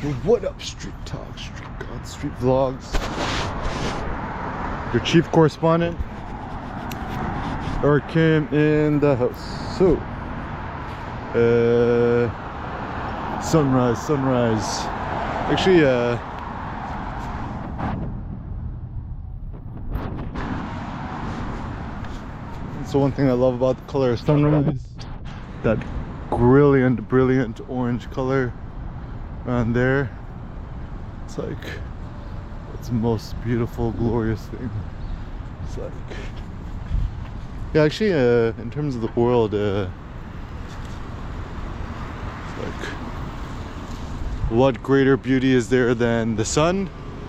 What up, Street Talk, Street God, Street Vlogs? Your chief correspondent, Eric Kim in the house. So, sunrise. Actually, so one thing I love about the color of sunrise, that brilliant orange color around there. It's like, it's the most beautiful, glorious thing. It's like, yeah, actually, in terms of the world, it's like, what greater beauty is there than the sun?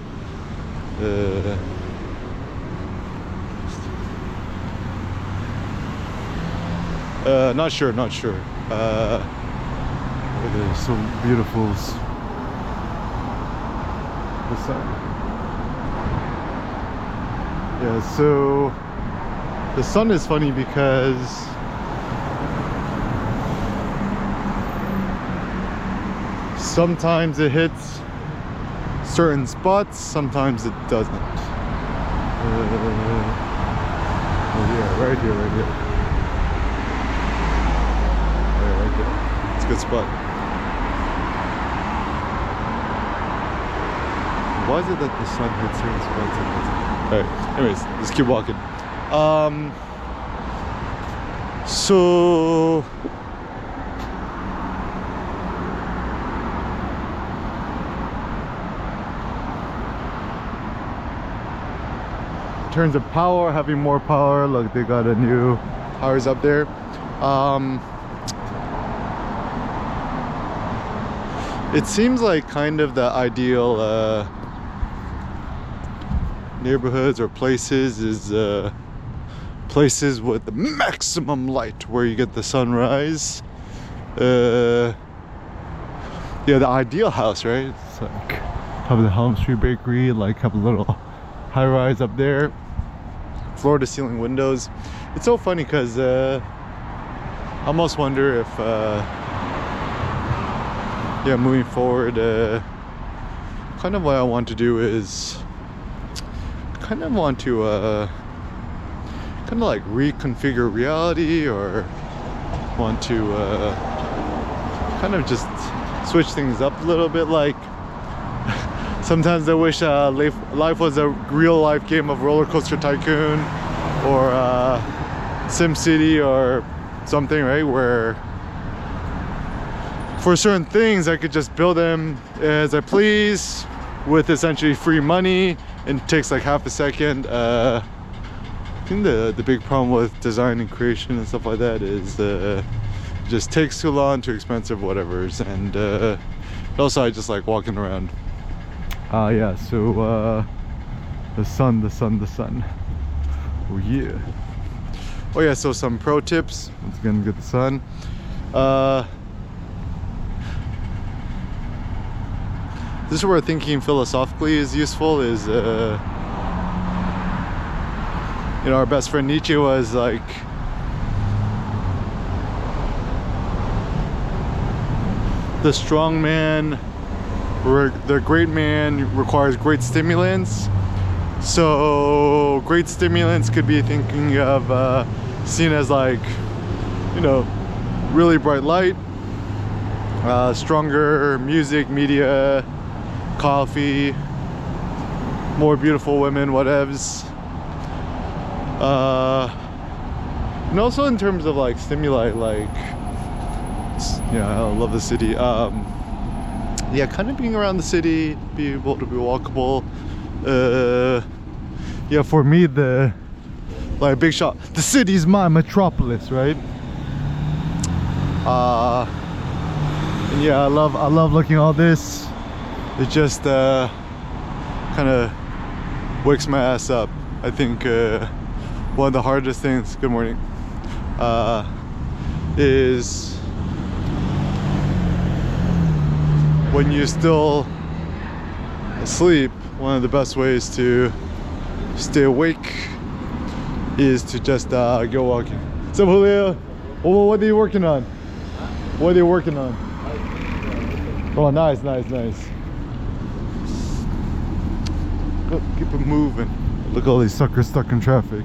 Not sure. There's so beautiful. The sun. Yeah, so the sun is funny because sometimes it hits certain spots, sometimes it doesn't. Yeah, right here. Right there. It's a good spot. Why is it that the sun hits certain spots and doesn't? Alright, anyways, let's keep walking. So in terms of power, having more power, look, they got a new powers up there. It seems like kind of the ideal neighborhoods or places is places with the maximum light where you get the sunrise. Yeah, the ideal house, right? It's like have the Helm Street Bakery, like have a little high rise up there, floor to ceiling windows. It's so funny because I almost wonder if yeah, moving forward, kind of what I want to do is kind of want to kind of like reconfigure reality, or want to kind of just switch things up a little bit. Like sometimes I wish life was a real life game of Roller Coaster Tycoon or SimCity or something, right, where for certain things I could just build them as I please with essentially free money, and it takes like half a second. I think the big problem with design and creation and stuff like that is it just takes too long, too expensive, whatever's, and also I just like walking around. Yeah, so the sun. Oh yeah. Oh yeah, so some pro tips. Once again, get the sun. This is where thinking philosophically is useful, is you know, our best friend Nietzsche was like, the strong man, or the great man, requires great stimulants. So great stimulants could be thinking of seen as like, you know, really bright light, stronger music, media, coffee, more beautiful women, whatevs. And also in terms of like stimuli, like, yeah, I love the city. Yeah, kind of being around the city, be able to be walkable. Yeah, for me, the like big shot, the city's my metropolis, right? And yeah, I love looking at all this. It just kind of wakes my ass up. I think one of the hardest things, good morning, is when you're still asleep. One of the best ways to stay awake is to just go walking. What's up, Julio? What are you working on? What are you working on? Oh, nice. Oh, keep it moving. Look at all these suckers stuck in traffic.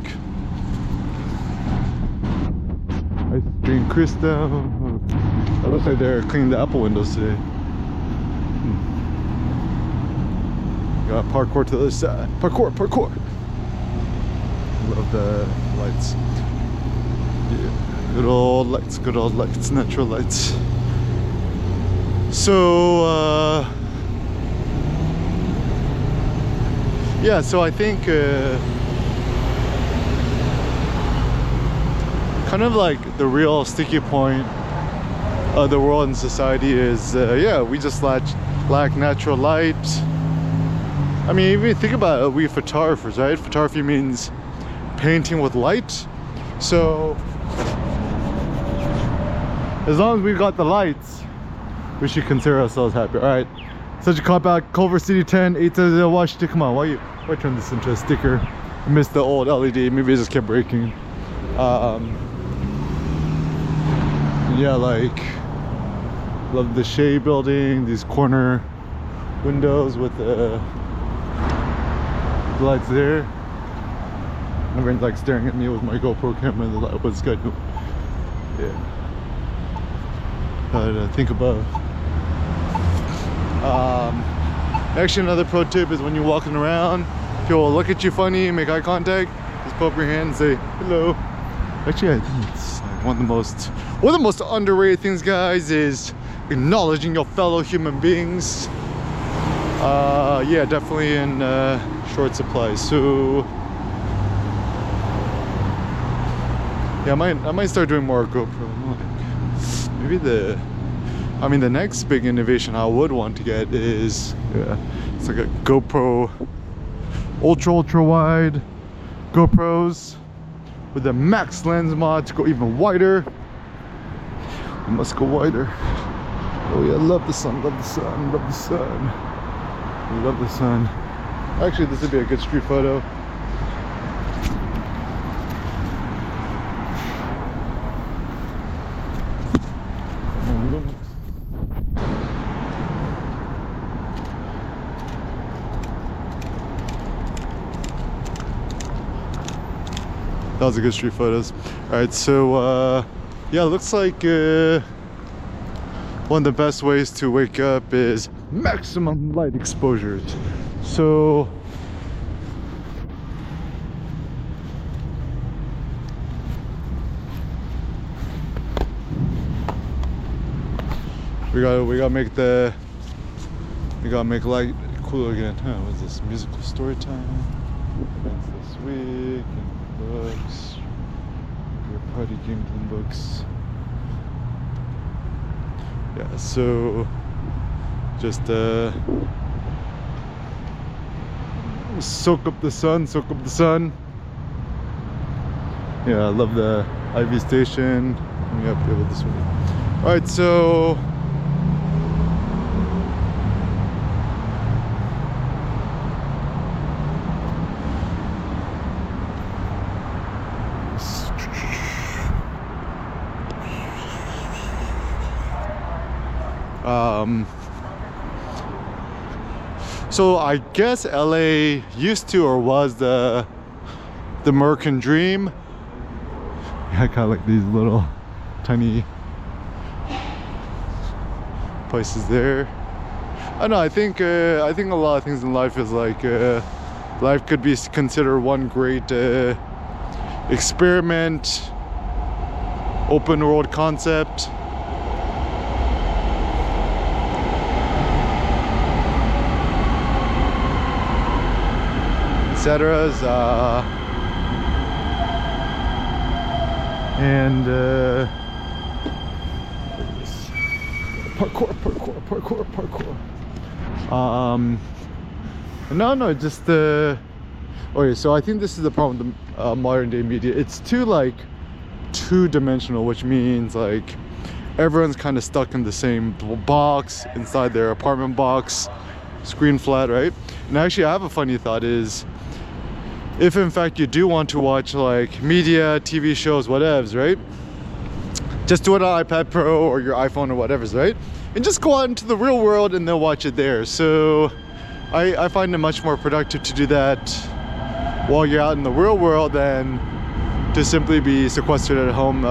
Ice cream crystal. It looks like they're cleaning the Apple windows today. Got parkour to the other side. Parkour, parkour. Love the lights. Yeah. Good old lights, natural lights. So, yeah, so I think kind of like the real sticky point of the world and society is, yeah, we just lack natural light. I mean, even think about it, we photographers, right? Photography means painting with light. So as long as we've got the lights, we should consider ourselves happy. All right, such a cop out. Culver City 10 830 Washington. Come on, why turn this into a sticker? I missed the old LED. Maybe it just kept breaking. Yeah, like love the Shea building, these corner windows with the lights there. Everyone's like staring at me with my GoPro camera. The light was good. Yeah. Think about. Actually, another pro tip is when you're walking around, people will look at you funny, make eye contact. Just put up your hand and say hello. Actually, I think it's like one of the most underrated things, guys, is acknowledging your fellow human beings. Yeah, definitely in short supply. So yeah, I might start doing more GoPro. Maybe the next big innovation I would want to get is, yeah, it's like a GoPro ultra wide GoPros with the max lens mod to go even wider. We must go wider. Oh yeah, love the sun, love the sun, love the sun. Love the sun. Actually, this would be a good street photo. That was a good street photos. All right, so yeah, looks like one of the best ways to wake up is maximum light exposures. So we gotta make light cool again. Huh, what's this? Musical story time. Events this week and books. Your party games and books. Yeah, so just soak up the sun. Yeah, I love the Ivy Station. Let me update this one. All right, so so I guess LA used to or was the American dream. Yeah, I kind of like these little tiny places there. I don't know, I think a lot of things in life is like life could be considered one great experiment, open world concept. Etc. And parkour. No, just okay, so I think this is the problem with modern day media. It's too two-dimensional, which means like everyone's kind of stuck in the same box inside their apartment box, screen flat, right? And actually I have a funny thought is, if in fact you do want to watch like media, TV shows, whatevs, right? Just do it on iPad Pro or your iPhone or whatever's, right? And just go out into the real world and they'll watch it there. So I find it much more productive to do that while you're out in the real world than to simply be sequestered at home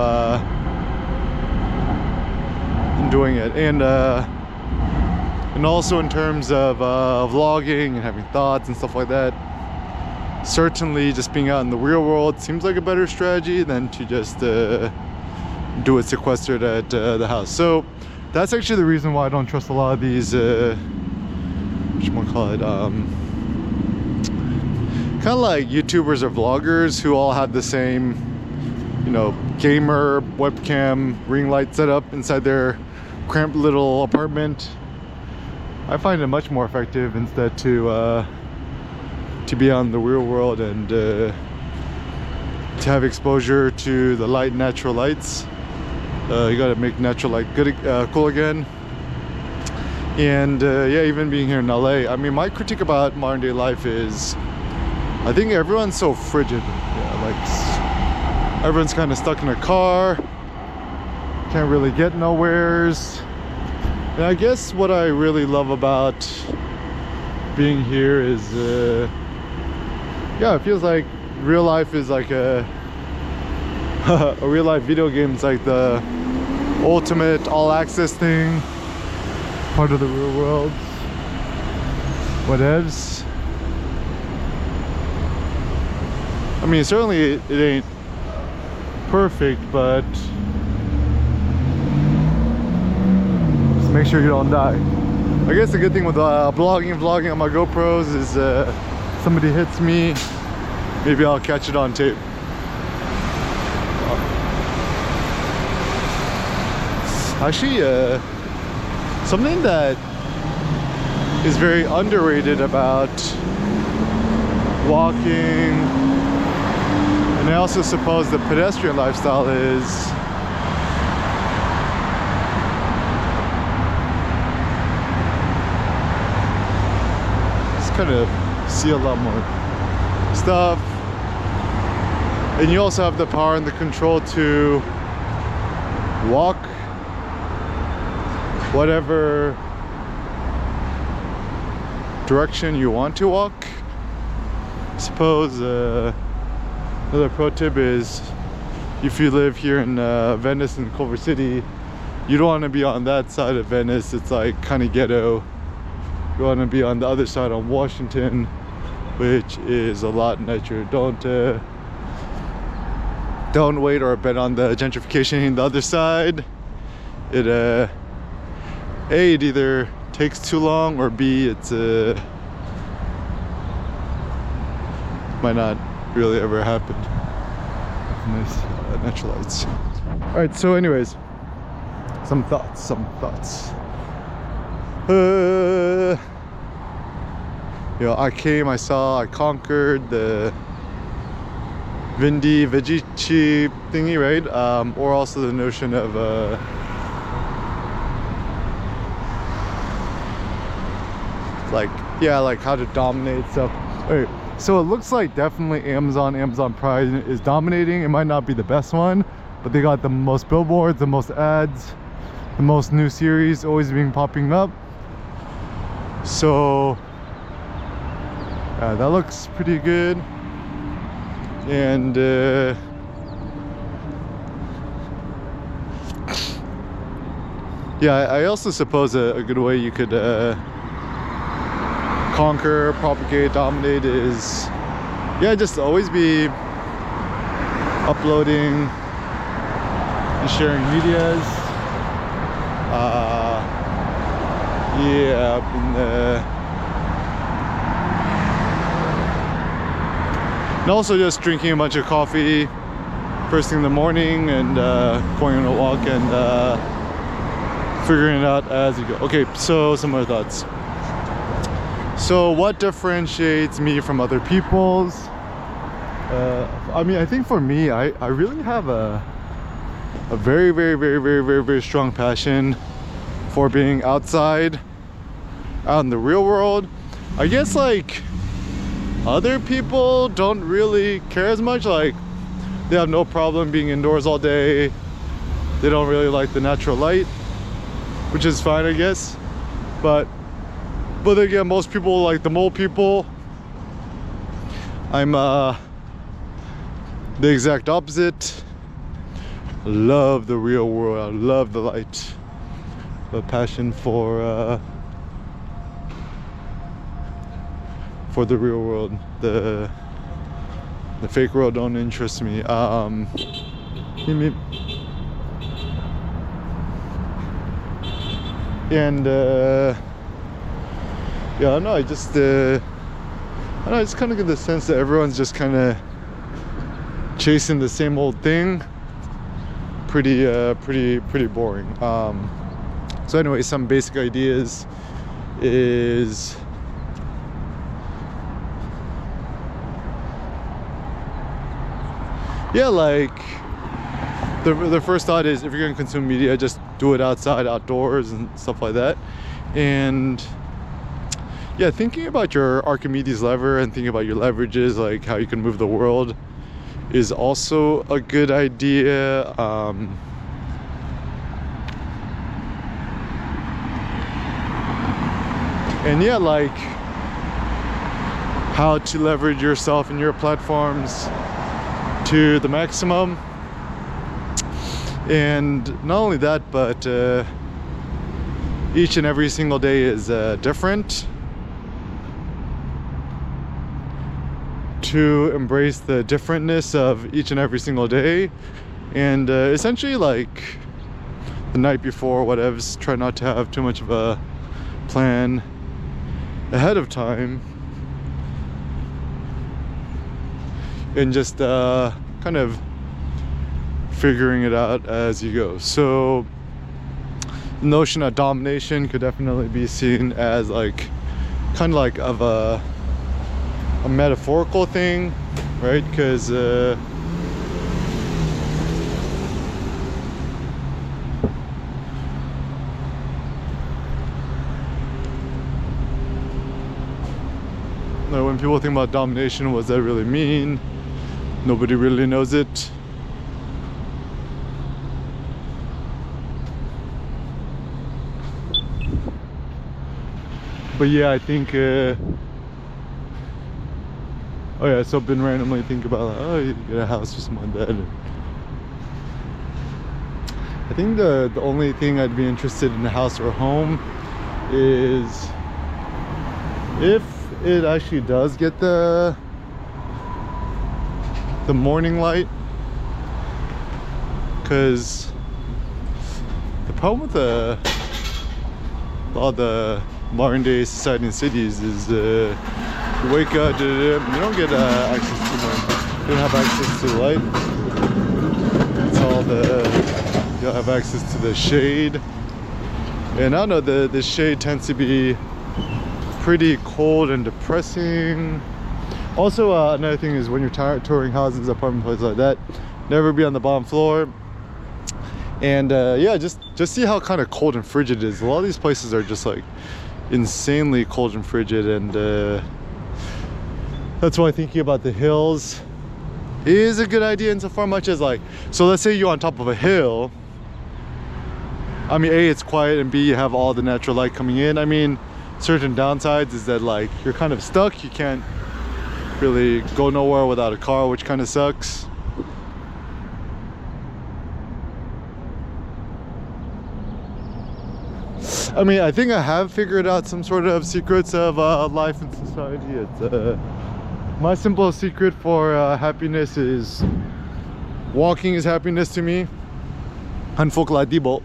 and doing it. And also in terms of vlogging and having thoughts and stuff like that, certainly just being out in the real world seems like a better strategy than to just do it sequestered at the house. So that's actually the reason why I don't trust a lot of these whatchamacallit, kind of like YouTubers or vloggers who all have the same, you know, gamer webcam ring light setup inside their cramped little apartment. I find it much more effective instead to be out in the real world and to have exposure to the light, natural lights. You gotta make natural light good, cool again. And yeah, even being here in LA, I mean, my critique about modern day life is I think everyone's so frigid. Yeah, like everyone's kind of stuck in a car, can't really get nowheres. And I guess what I really love about being here is yeah, it feels like real life is like a a real life video game. It's like the ultimate all access thing, part of the real world. Whatevs. I mean, certainly it ain't perfect, but just make sure you don't die. I guess the good thing with vlogging on my GoPros is somebody hits me, maybe I'll catch it on tape. Actually, something that is very underrated about walking, and I also suppose the pedestrian lifestyle, is just kind of see a lot more stuff, and you also have the power and the control to walk whatever direction you want to walk. I suppose another pro tip is if you live here in Venice and Culver City, you don't want to be on that side of Venice. It's like kind of ghetto. You want to be on the other side on Washington, which is a lot nicer. Don't wait or bet on the gentrification in the other side. It A, it either takes too long, or B, it's might not really ever happen. Nice natural lights. All right, so anyways, some thoughts. You know, I saw, I conquered the Vindi Vici thingy, right? Or also the notion of like how to dominate stuff. Wait, so it looks like definitely Amazon Prime is dominating. It might not be the best one, but they got the most billboards, the most ads, the most new series always being popping up. So that looks pretty good. And yeah, I also suppose a good way you could conquer, propagate, dominate is, yeah, just always be uploading and sharing medias. Yeah, and also just drinking a bunch of coffee first thing in the morning and going on a walk and figuring it out as you go. Okay, so some other thoughts. So what differentiates me from other people's? I mean, I think for me, I really have a very strong passion for being outside, out in the real world. I guess like other people don't really care as much. Like they have no problem being indoors all day. They don't really like the natural light, which is fine, I guess. But But again, most people, like the mole people, I'm the exact opposite. Love the real world. I love the light. The passion for the real world. The fake world don't interest me. And yeah, no, I just kind of get the sense that everyone's just kind of chasing the same old thing. Pretty boring. So anyway, some basic ideas is yeah, like the first thought is, if you're gonna consume media, just do it outside, outdoors and stuff like that. And yeah, thinking about your Archimedes lever and thinking about your leverages, like how you can move the world, is also a good idea. And yeah, like how to leverage yourself and your platforms to the maximum. And not only that, but each and every single day is different. To embrace the differentness of each and every single day, and essentially, like the night before, whatevs, try not to have too much of a plan ahead of time, and just kind of figuring it out as you go. So the notion of domination could definitely be seen as like kind of like of a metaphorical thing, right? Because when people think about domination, what does that really mean? Nobody really knows it. But yeah, I think oh yeah, so I've been randomly thinking about like, oh, you get a house or something like that. I think the only thing I'd be interested in a house or a home is if it actually does get the morning light. Because the problem with all the modern day society and cities is you wake up, you don't get access to you don't have access to light. It's all you'll have access to the shade, and I don't know, the shade tends to be pretty cold and depressing. Also, another thing is when you're touring houses, apartment places like that, never be on the bottom floor. And yeah, just see how kind of cold and frigid it is. A lot of these places are just like insanely cold and frigid, and that's why thinking about the hills is a good idea insofar much as, like, so let's say you're on top of a hill. I mean, A, it's quiet, and B, you have all the natural light coming in. I mean, certain downsides is that like you're kind of stuck. You can't really go nowhere without a car, which kind of sucks. I mean, I think I have figured out some sort of secrets of life and society. It's my simple secret for happiness is walking is happiness to me. Hanfokladibo.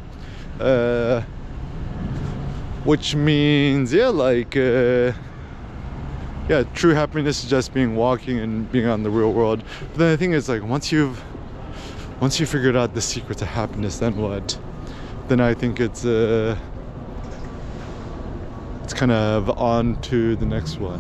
Which means, yeah, like yeah, true happiness is just being walking and being on the real world. But then the thing is, like, once you've figured out the secret to happiness, then what? Then I think it's kind of on to the next one.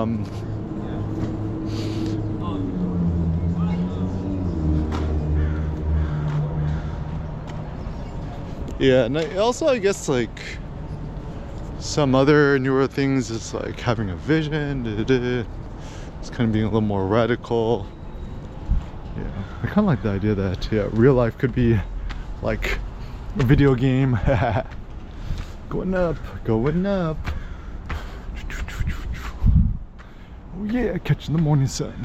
Yeah, and also I guess like some other newer things is like having a vision. It's kind of being a little more radical. Yeah, I kind of like the idea that, yeah, real life could be like a video game. Going up. Oh yeah, catching the morning sun.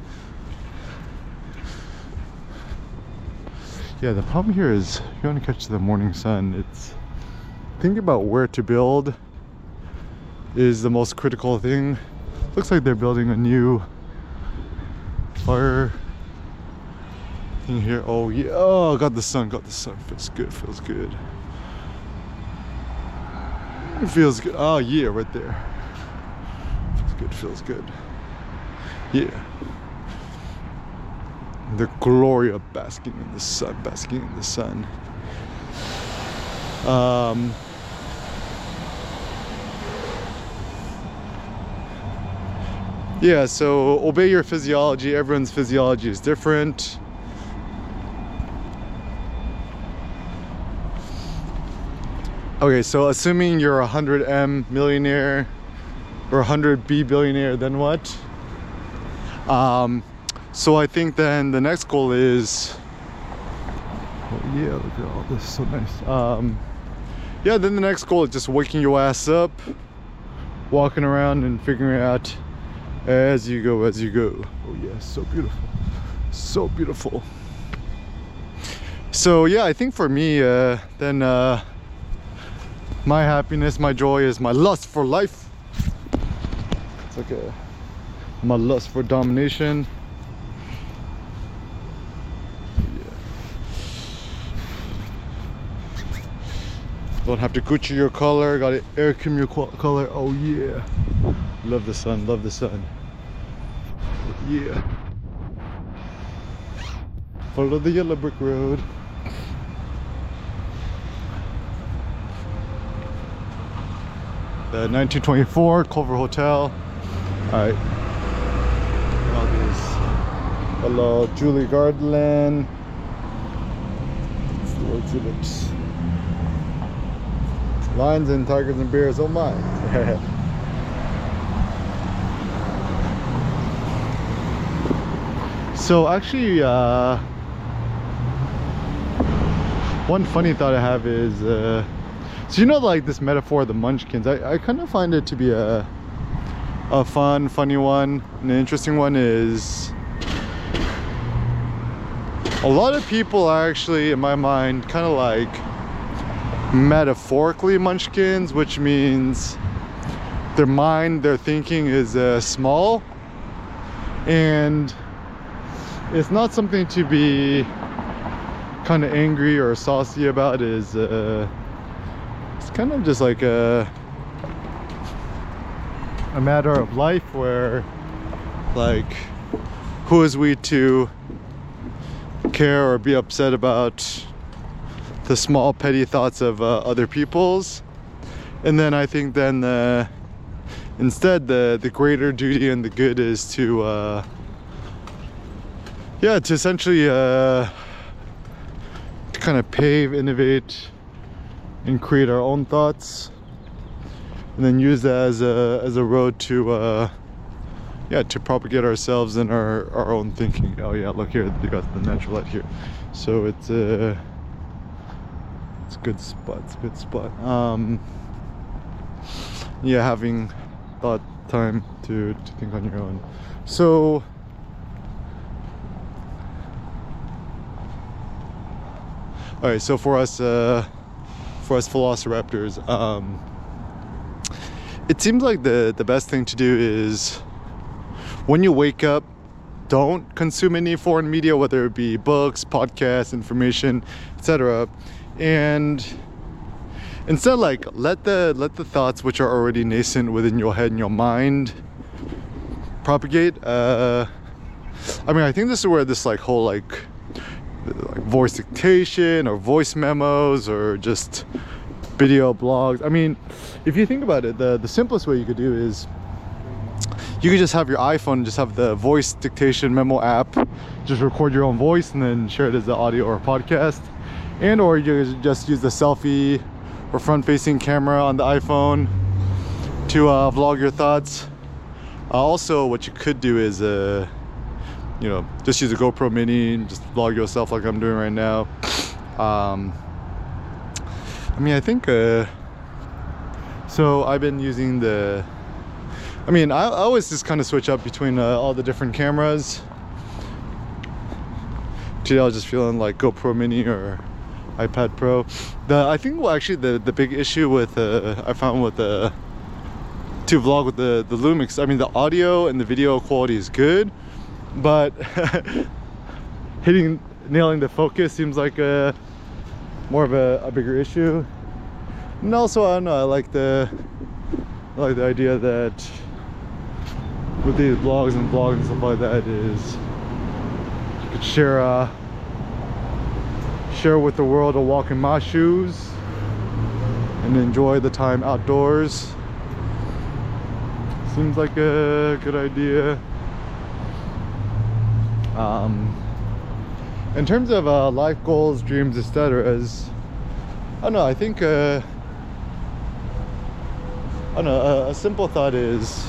Yeah, the problem here is if you want to catch the morning sun, it's thinking about where to build is the most critical thing. Looks like they're building a new fire thing here. Oh yeah, oh, got the sun, feels good, feels good. It feels good. Oh yeah, right there. Feels good. Yeah. The glory of basking in the sun, yeah, so obey your physiology. Everyone's physiology is different. Okay, so assuming you're a 100M millionaire or 100B billionaire, then what? So I think then the next goal is, oh yeah, look at all this, so nice. Yeah, then the next goal is just waking your ass up, walking around and figuring out as you go. Oh yeah, so beautiful, so beautiful. So yeah, I think for me, then my happiness, my joy is my lust for life. It's like my lust for domination. Yeah. Don't have to Gucci your color, got it air cum your color. Oh yeah. Love the sun, love the sun. Yeah. Follow the yellow brick road. The 1924 Culver Hotel. Alright. All these. Hello, Julie Garland. That's the way it looks. Lions and tigers and bears, oh my. So actually, one funny thought I have is, so you know, like this metaphor of the munchkins, I kind of find it to be a funny one, and an interesting one is a lot of people are actually, in my mind, kind of like metaphorically munchkins, which means their mind, their thinking is small, and it's not something to be kind of angry or saucy about. Is it's kind of just like a matter of life where, like, who is we to care or be upset about the small petty thoughts of other people's. And then I think then instead the greater duty and the good is to yeah, to essentially to kind of pave, innovate, and create our own thoughts, and then use that as a road to yeah, to propagate ourselves and our own thinking. Oh yeah, look here, they got the natural light here, so it's a good spot. It's a good spot. Yeah, having thought time to think on your own. So all right, so for us velociraptors, it seems like the best thing to do is, when you wake up, don't consume any foreign media, whether it be books, podcasts, information, etc. And instead, like, let the thoughts which are already nascent within your head and your mind propagate. I mean, I think this is where this like whole like voice dictation or voice memos or just video blogs. I mean, if you think about it, the simplest way you could do is you could just have your iPhone and just have the voice dictation memo app, just record your own voice and then share it as an audio or a podcast. And or you just use the selfie or front-facing camera on the iPhone to vlog your thoughts. Also, what you could do is you know, just use a GoPro Mini and just vlog yourself like I'm doing right now. I mean, I think so I've been using the I mean, I always just kind of switch up between all the different cameras. Today I was just feeling like GoPro Mini or iPad Pro. I think well, actually the big issue with I found with to vlog with the Lumix, I mean the audio and the video quality is good, but nailing the focus seems like more of a bigger issue. And also I don't know, I like the idea that with these vlogs and stuff like that is you could share with the world, a walk in my shoes and enjoy the time outdoors. Seems like a good idea. In terms of life goals, dreams, etc., I don't know, I think I don't know, a simple thought is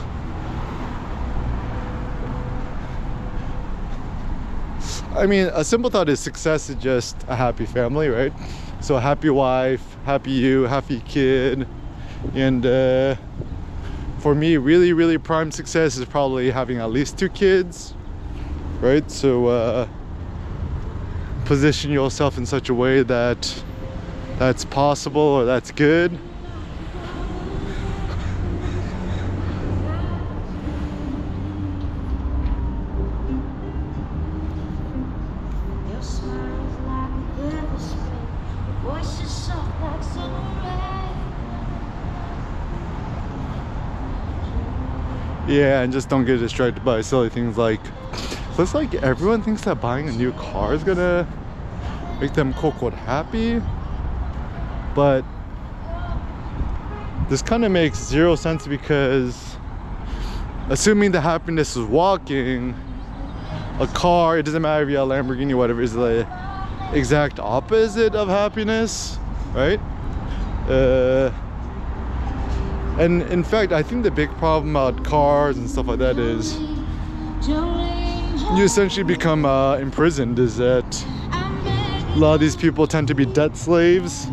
success is just a happy family, right? So a happy wife, happy you, happy kid. And for me, really, really prime success is probably having at least 2 kids, right? So position yourself in such a way that that's possible or that's good. Yeah, and just don't get distracted by silly things like, looks like everyone thinks that buying a new car is gonna make them quote happy, but this kind of makes zero sense, because assuming the happiness is walking, a car, it doesn't matter if you have a Lamborghini or whatever, is the exact opposite of happiness, right? And in fact, I think the big problem about cars and stuff like that is you essentially become imprisoned. Is that a lot of these people tend to be debt slaves,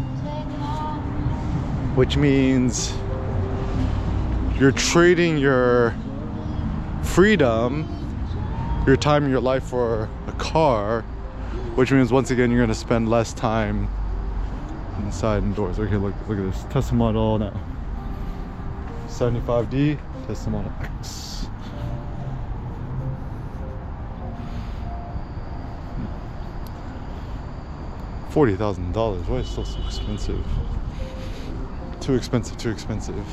which means you're trading your freedom, your time in your life for a car, which means once again you're going to spend less time inside indoors. Okay, look at this Tesla Model now. 75D Tesla Model X. $40,000. Why is it still so expensive? Too expensive.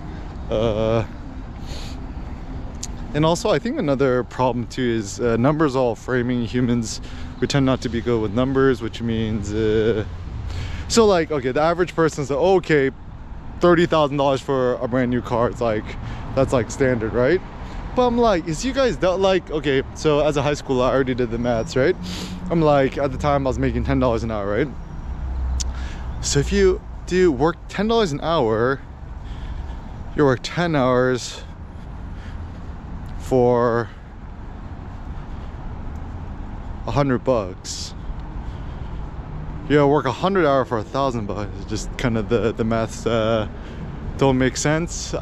And also I think another problem too is numbers all framing. Humans, we tend not to be good with numbers, which means so like, okay, the average person's like, oh, okay, $30,000 for a brand new car. It's like, that's like standard, right? But I'm like, is you guys like, okay, so as a high schooler, I already did the maths, right? I'm like, at the time I was making $10 an hour, right? So if you do work $10 an hour, you work 10 hours for $100. You work 100 hours for $1,000. It's just kind of the maths don't make sense.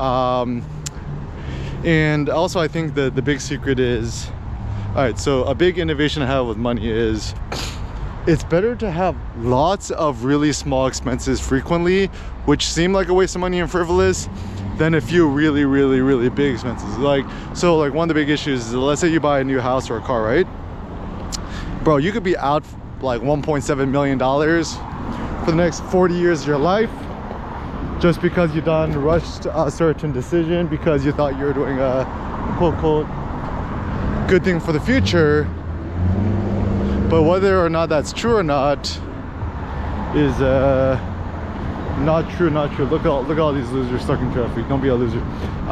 And also I think the big secret is, all right, so a big innovation I have with money is it's better to have lots of really small expenses frequently, which seem like a waste of money and frivolous, than a few really, really, really big expenses. Like, so like one of the big issues is, let's say you buy a new house or a car, right? Bro, you could be out like $1.7 million for the next 40 years of your life just because you rushed a certain decision because you thought you were doing a quote good thing for the future. But whether or not that's true or not is not true. Look at all these losers stuck in traffic. Don't be a loser.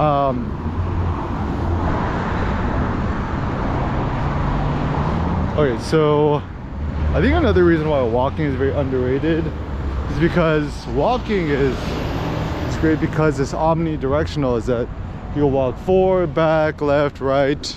Okay, so I think another reason why walking is very underrated is because walking is great because it's omnidirectional. Is that you'll walk forward, back, left, right.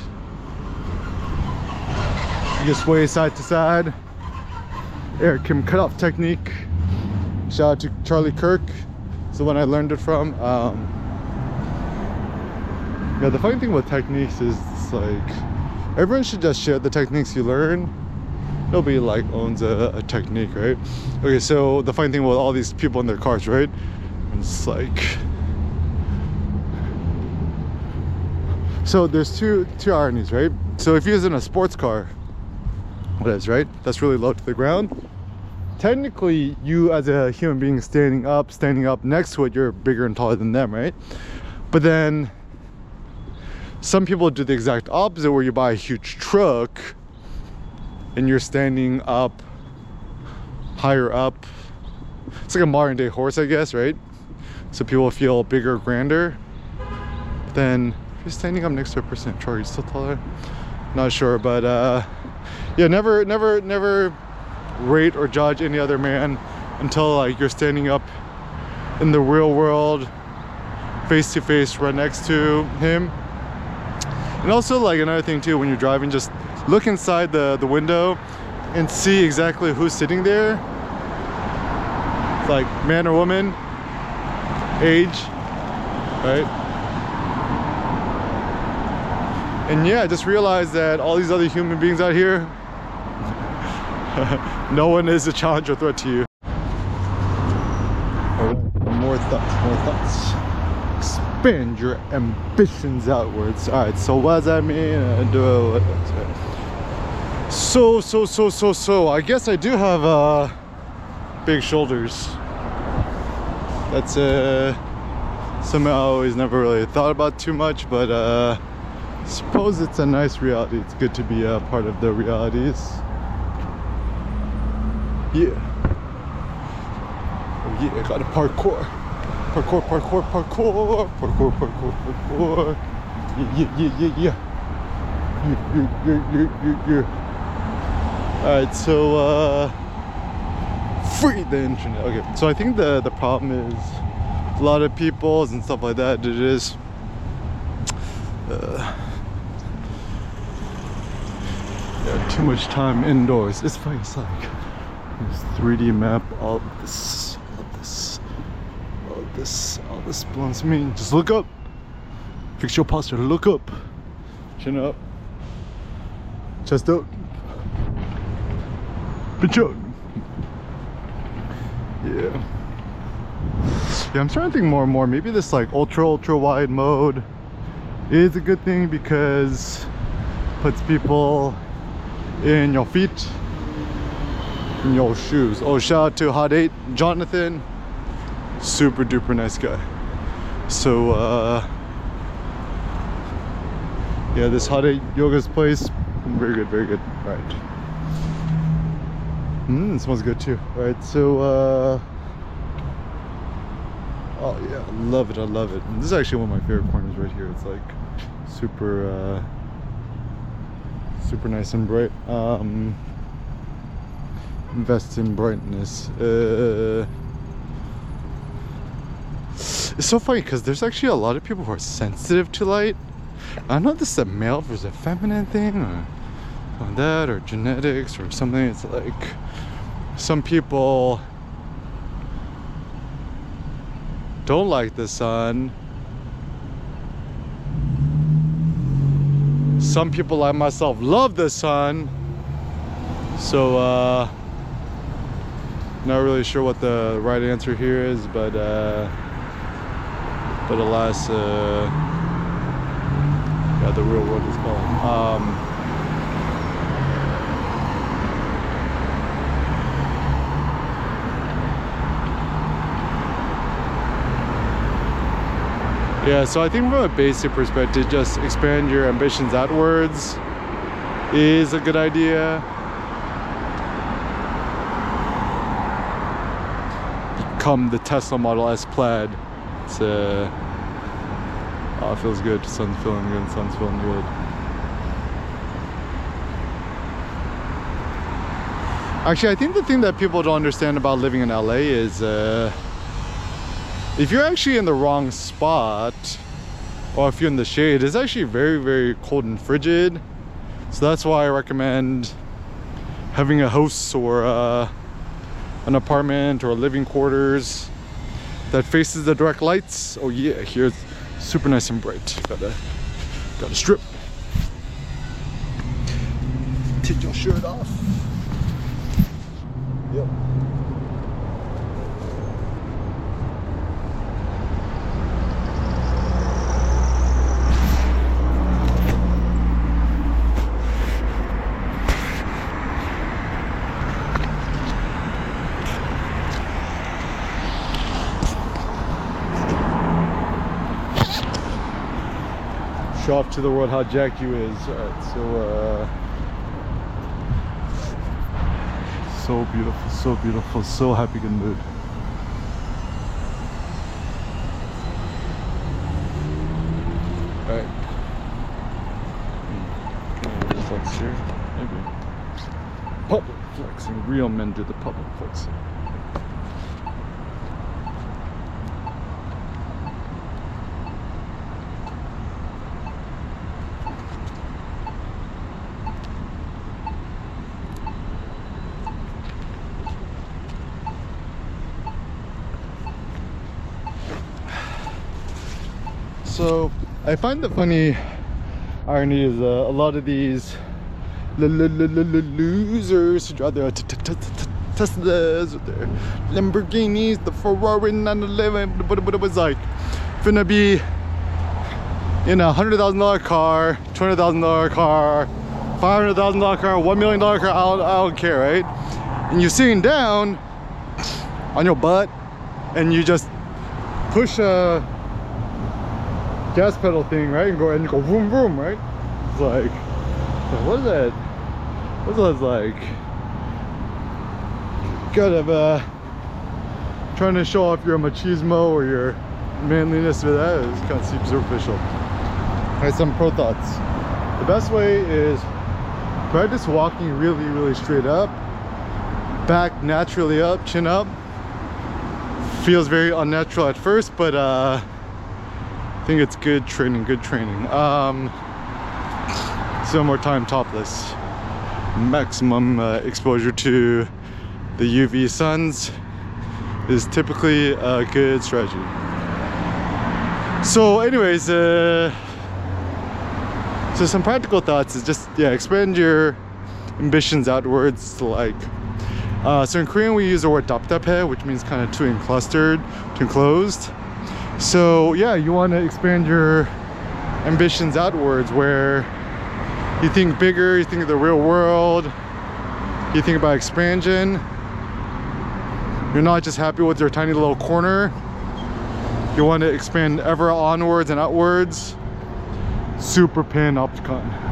You just sway side to side. Eric Kim cutoff technique. Shout out to Charlie Kirk. It's the one I learned it from. Yeah, the funny thing with techniques is it's like everyone should just share the techniques you learn. Nobody like owns a technique, right? Okay, so the funny thing with all these people in their cars, right? It's like, so there's two ironies, right? So if you're using a sports car, what is, right? That's really low to the ground. Technically, you as a human being standing up next to it, you're bigger and taller than them, right? But then some people do the exact opposite, where you buy a huge truck and you're standing up higher up. It's like a modern day horse, I guess, right? So people feel bigger, grander. But then if you're standing up next to a person in a truck, are you still taller? Not sure, but yeah, never rate or judge any other man until like you're standing up in the real world, face to face, right next to him. And also, like, another thing too, when you're driving, just look inside the window and see exactly who's sitting there. It's like man or woman, age, right? And yeah, just realize that all these other human beings out here, no one is a challenge or threat to you. More thoughts. Expand your ambitions outwards. All right, so what does that mean? So I guess I do have big shoulders. That's something I always never really thought about too much, but suppose it's a nice reality. It's good to be a part of the realities. Yeah. Oh yeah, I got a parkour. Parkour. Yeah. Alright, so free the internet. Okay, so I think the problem is a lot of people and stuff like that, it is yeah, too much time indoors. It's funny, it's like this 3D map, all this belongs to me. Just look up. Fix your posture. Look up. Chin up. Chest out. Pitch out. Yeah. Yeah, I'm starting to think more and more. Maybe this like ultra wide mode is a good thing because it puts people in your feet, in your shoes. Oh, shout out to Hot 8 Jonathan. Super duper nice guy. So yeah, this Hot 8 Yoga's place, very good. All right. It smells good too. All right, so oh yeah, I love it. And this is actually one of my favorite corners right here. It's like super nice and bright. Invest in brightness. It's so funny because there's actually a lot of people who are sensitive to light. I don't know if this is a male versus a feminine thing or that or genetics or something. It's like some people don't like the sun. Some people like myself love the sun. So not really sure what the right answer here is, but alas, yeah, the real world is calling. Yeah, so I think from a basic perspective, just expand your ambitions outwards is a good idea. Become the Tesla Model S Plaid. It's oh, it feels good. Sun's feeling good. Sun's feeling good. Actually, I think the thing that people don't understand about living in LA is if you're actually in the wrong spot, or if you're in the shade, it's actually very cold and frigid. So that's why I recommend having a house or an apartment or living quarters that faces the direct lights. Oh yeah, here it's super nice and bright. Got a Gotta strip. Take your shirt off. Yep. Show off to the world how jacked you is. Alright, so beautiful, so happy, good mood. Alright. Flex here, maybe. Public flexing, real men do the public flexing. So I find the funny irony is a lot of these losers who drive their Teslas with their Lamborghinis, the Ferrari 911, but it was like finna be in a $100,000 car, $200,000 car, $500,000 car, $1 million car. I don't care, right? And you're sitting down on your butt and you just push a gas pedal thing, right? And you go vroom vroom, right? It's like, what is that? What's that like? Kind of trying to show off your machismo or your manliness with that is kind of seems superficial. Alright, some pro thoughts. The best way is practice walking really straight up, back naturally up, chin up. Feels very unnatural at first, but I think it's good training, some more time topless. Maximum exposure to the UV suns is typically a good strategy. So anyways, so some practical thoughts is just, yeah, expand your ambitions outwards to like, so in Korean we use the word 답답해, which means kind of too enclustered, too enclosed. So yeah, you want to expand your ambitions outwards where you think bigger, you think of the real world, you think about expansion. You're not just happy with your tiny little corner. You want to expand ever onwards and outwards. Super panopticon.